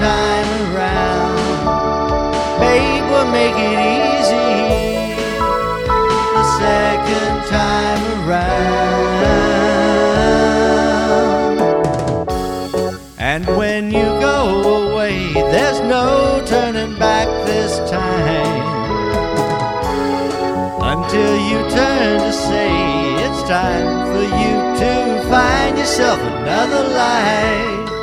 time around, babe, we'll make it easy the second time around. And when you go away, there's no turning back this time, until you turn to say it's time for you to find yourself another life.